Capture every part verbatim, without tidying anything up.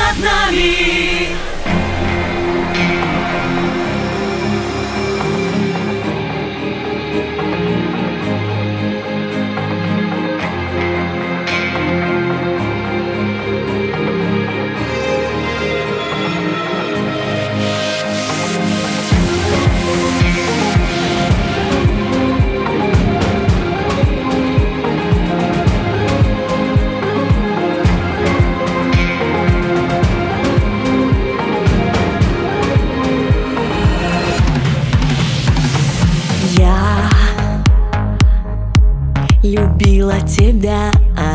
над нами. Я любила тебя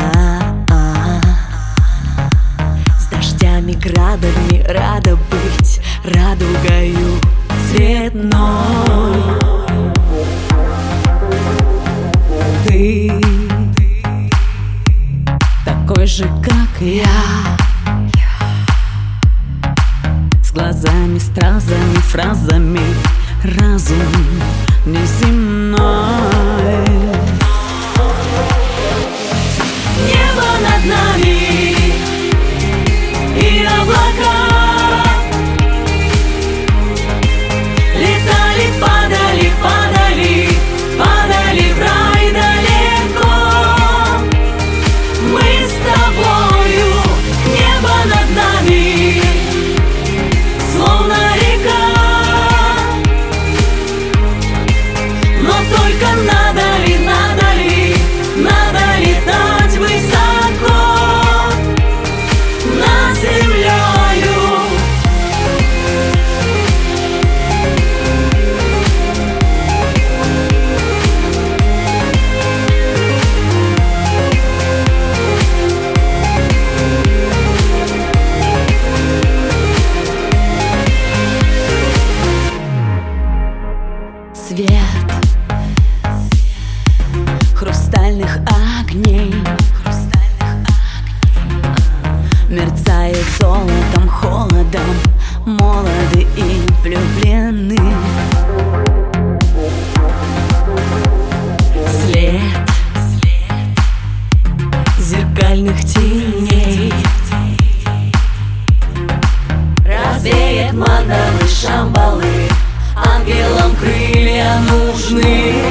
с дождями, градами, рада быть радугою цветной. Ты такой же, как я, с глазами, стразами, фразами, разум неземной. Небо над нами и облака летали, падали, падали, падали в рай далеко. Мы с тобою, небо над нами, словно река. Но только надо ли, надо ли, надо летать высоко над землею. Свет хрустальных огней мерцает золотом, холодом, молоды и влюблены. След зеркальных теней развеет мандалы, шамбалы, ангелам крылья нужны.